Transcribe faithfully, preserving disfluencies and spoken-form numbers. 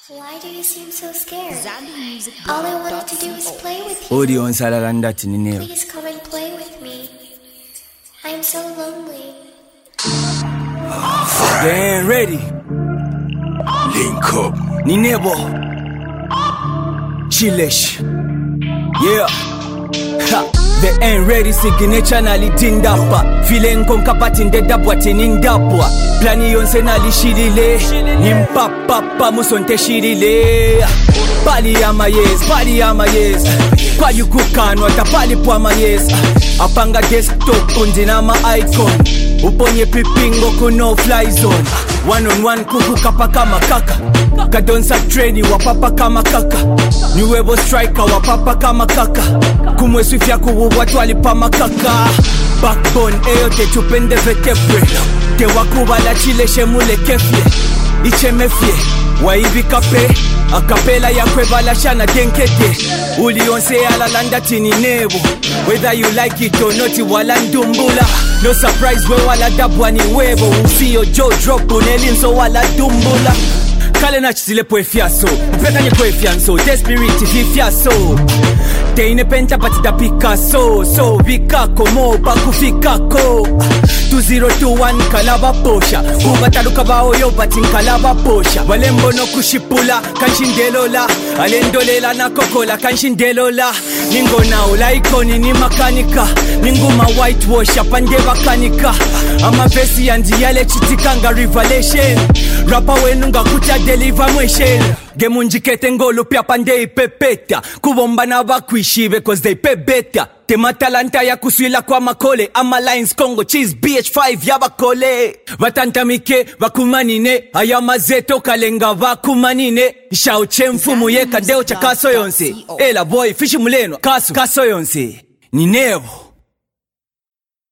Why do you seem so scared? All I wanted to do is play with you. Audio on Salarandati Nineo. Please come and play with me. I am so lonely. Getting ready. Link up. Ninebo. Chilesh. Yeah. Ha. The end ready signature nali tindapa. Feeling konkapati ndedabwa tinindapwa. Plani yonse nali shilile. Nimpapapa musonte shilile. Pali ama yes, pali ama yes. Kwa yukukanwa tapali pwa ma yes. Apanga desktop undina ma icon. Uponye pipingo kuno fly zone. One on one kuku kapa kama kaka. Kadonsa treni wapapa kama kaka. Nuevo striker wapapa kama kaka. Kumwe swifya kuwu watu walipa makaka. Backbone eyo te chupende vetebre. Te wakubala chile shemule kefye. Iche mefye waivi kape. Akapela ya kwebala shana denkete. Uli onse ala landa tini nebo. Whether you like it or not wala ndumbula. No surprise we wala dabwa ni webo. Usiyo Joe drop unelinso wala dumbula. Kale na chizile pwe fiaso. Upeka nye pwe fianso. Desperate fi fiaso. Te inepenta patida Picasso. So vikako mo bakufikako. two zero two one kalaba posha. Ubataluka bao yo batin kalaba posha. Walembo no kushipula kanshindelola. Alendolela na kokola kanshindelola. Ningo na ula ikoni ni makanika. Ningo ma whitewash apande bakanika. Ama vesi yandi yale chitikanga revelation. Rapa wenunga kucha deliver mweshen. Gemunjikete ngolo pia pande ipepeta. Kubomba na bakwishive cause they pay better. Tema talanta ya kuswila kwa makole. Ama lines Congo cheese B H five ya bakole. Watanta mike wakumanine. Ayama zeto kalenga wakumanine. Shao chemfu muye kandeo cha kaso yonse. Ela boy fishi muleno kaso kaso yonse. Nineo.